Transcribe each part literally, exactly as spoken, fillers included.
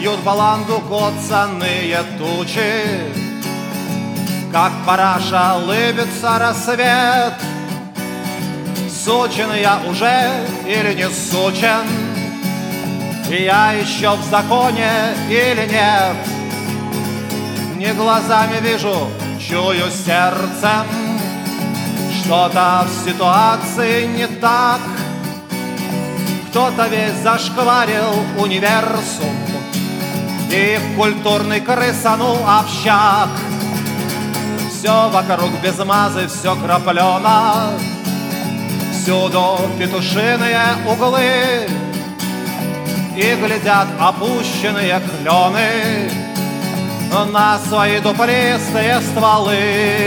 Бьют баланду коцаные тучи, как параша лыбится рассвет. Сучен я уже или не сучен, и я еще в законе или нет? Не глазами вижу, чую сердцем, что-то в ситуации не так. Кто-то весь зашкварил универсум и в культурный крысанул общак. Все вокруг без мазы, все краплено, всюду петушиные углы, и глядят опущенные клены на свои дуплистые стволы.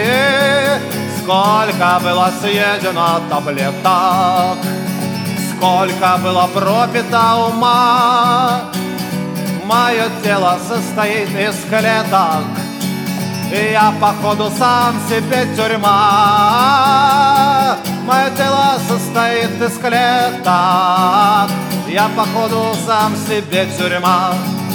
Сколько было съедено таблеток, сколько было пропито ума. Мое тело состоит из клеток, и я походу сам себе тюрьма. Мое тело состоит из клеток, я походу сам себе тюрьма.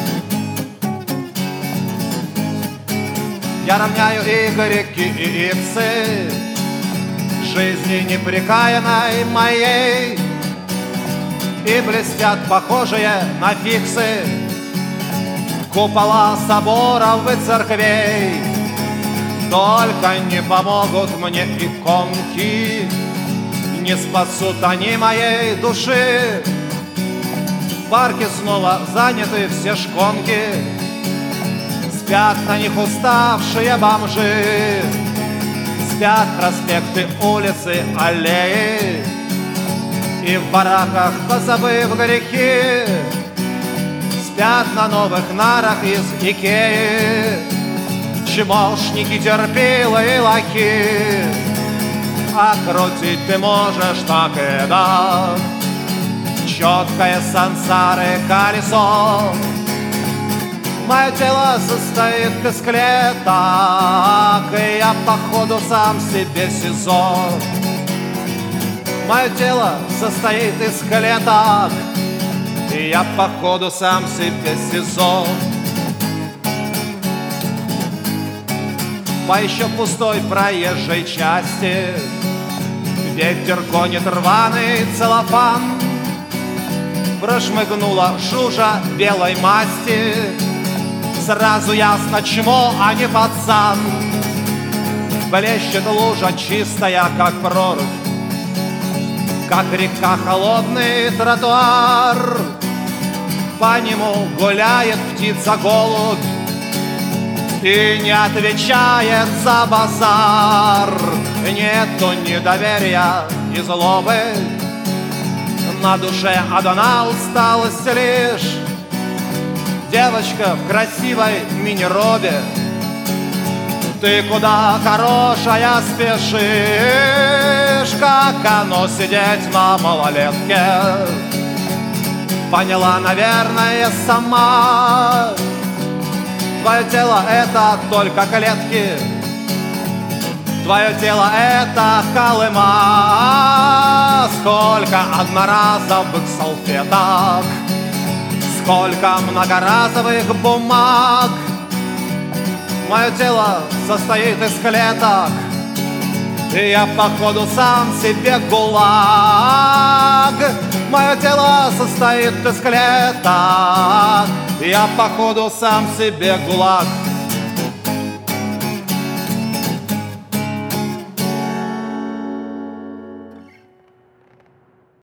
Я равняю игреки и иксы жизни непрекаянной моей, и блестят похожие на фиксы купола соборов и церквей. Только не помогут мне иконки, не спасут они моей души. В парке снова заняты все шконки, спят на них уставшие бомжи. Спят проспекты, улицы, аллеи, и в бараках, позабыв грехи, спят на новых нарах из Икеи чмошники, терпилы и лохи. А крутить ты можешь так и так четкое сансары колесо. Мое тело состоит из клеток, и я походу сам себе СИЗО. Мое тело состоит из клеток, и я походу сам себе СИЗО. По еще пустой проезжей части ветер гонит рваный целлофан. Прошмыгнула жужа белой масти, сразу ясно чмо, а не пацан. Блещет лужа чистая, как прорубь, как река холодный тротуар. По нему гуляет птица-голубь и не отвечает за базар. Нету недоверия и злобы, на душе одна усталость лишь. Девочка в красивой мини-робе, ты куда, хорошая, спешишь? Как оно сидеть на малолетке, поняла, наверное, сама. Твое тело — это только клетки, твое тело — это Колыма. Сколько одноразовых салфеток, сколько многоразовых бумаг. Мое тело состоит из клеток, и я походу сам себе ГУЛАГ. Мое тело состоит из клеток, и я походу сам себе ГУЛАГ.